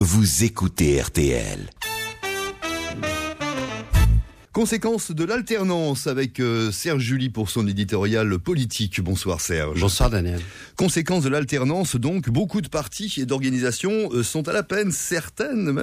Vous écoutez RTL. Conséquence de l'alternance avec Serge July pour son éditorial politique. Bonsoir Serge. Bonsoir Daniel. Conséquence de l'alternance, donc, beaucoup de partis et d'organisations sont à la peine, certaines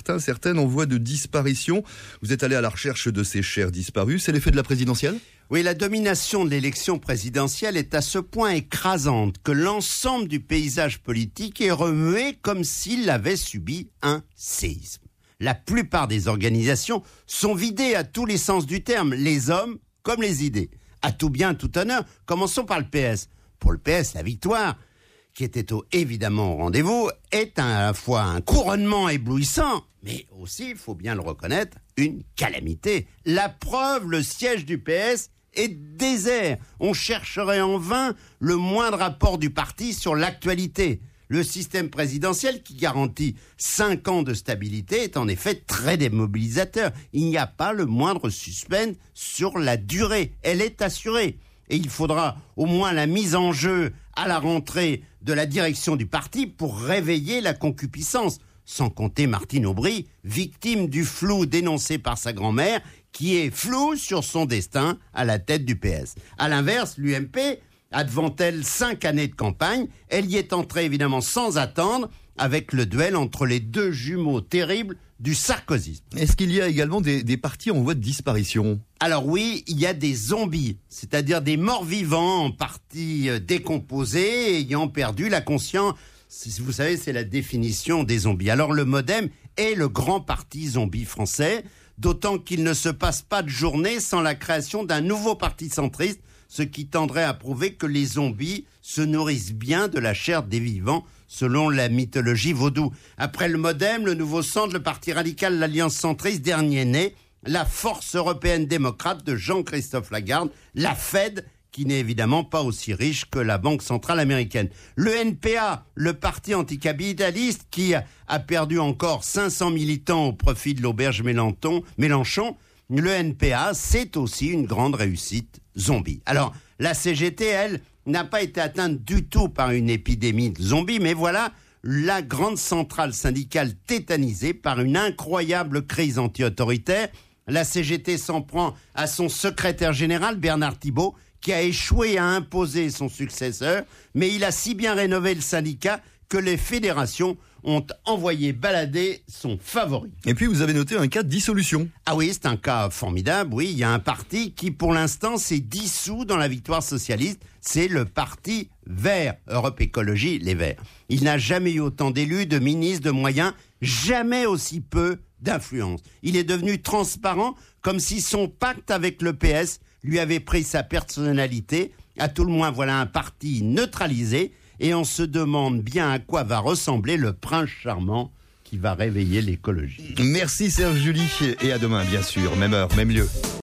en voie de disparition. Vous êtes allé à la recherche de ces chers disparus, c'est l'effet de la présidentielle ? Oui, la domination de l'élection présidentielle est à ce point écrasante que l'ensemble du paysage politique est remué comme s'il avait subi un séisme. La plupart des organisations sont vidées à tous les sens du terme, les hommes comme les idées. À tout bien, tout honneur, commençons par le PS. Pour le PS, la victoire, qui était évidemment au rendez-vous, est à la fois un couronnement éblouissant, mais aussi, il faut bien le reconnaître, une calamité. La preuve, le siège du PS est désert. On chercherait en vain le moindre rapport du parti sur l'actualité. Le système présidentiel qui garantit 5 ans de stabilité est en effet très démobilisateur. Il n'y a pas le moindre suspense sur la durée. Elle est assurée. Et il faudra au moins la mise en jeu à la rentrée de la direction du parti pour réveiller la concupiscence. Sans compter Martine Aubry, victime du flou dénoncé par sa grand-mère, qui est floue sur son destin à la tête du PS. À l'inverse, l'UMP a devant elle 5 années de campagne. Elle y est entrée évidemment sans attendre avec le duel entre les deux jumeaux terribles du sarkozysme. Est-ce qu'il y a également des partis en voie de disparition ? Alors oui, il y a des zombies, c'est-à-dire des morts vivants en partie décomposés, ayant perdu la conscience. Vous savez, c'est la définition des zombies. Alors le MoDem est le grand parti zombie français, d'autant qu'il ne se passe pas de journée sans la création d'un nouveau parti centriste, ce qui tendrait à prouver que les zombies se nourrissent bien de la chair des vivants, selon la mythologie vaudou. Après le MoDem, le nouveau centre, le parti radical, l'Alliance centriste, dernier né, la force européenne démocrate de Jean-Christophe Lagarde, la Fed, qui n'est évidemment pas aussi riche que la Banque centrale américaine. Le NPA, le parti anticapitaliste, qui a perdu encore 500 militants au profit de l'auberge Mélenchon, le NPA, c'est aussi une grande réussite zombie. Alors, la CGT, elle, n'a pas été atteinte du tout par une épidémie de zombies, mais voilà la grande centrale syndicale tétanisée par une incroyable crise anti-autoritaire. La CGT s'en prend à son secrétaire général, Bernard Thibault, qui a échoué à imposer son successeur, mais il a si bien rénové le syndicat que les fédérations ont envoyé balader son favori. Et puis vous avez noté un cas de dissolution. Ah oui, c'est un cas formidable. Oui, il y a un parti qui pour l'instant s'est dissous dans la victoire socialiste. C'est le parti Vert, Europe Écologie, les Verts. Il n'a jamais eu autant d'élus, de ministres, de moyens, jamais aussi peu d'influence. Il est devenu transparent, comme si son pacte avec le PS lui avait pris sa personnalité. À tout le moins, voilà un parti neutralisé. Et on se demande bien à quoi va ressembler le prince charmant qui va réveiller l'écologie. Merci Serge July et à demain bien sûr, même heure, même lieu.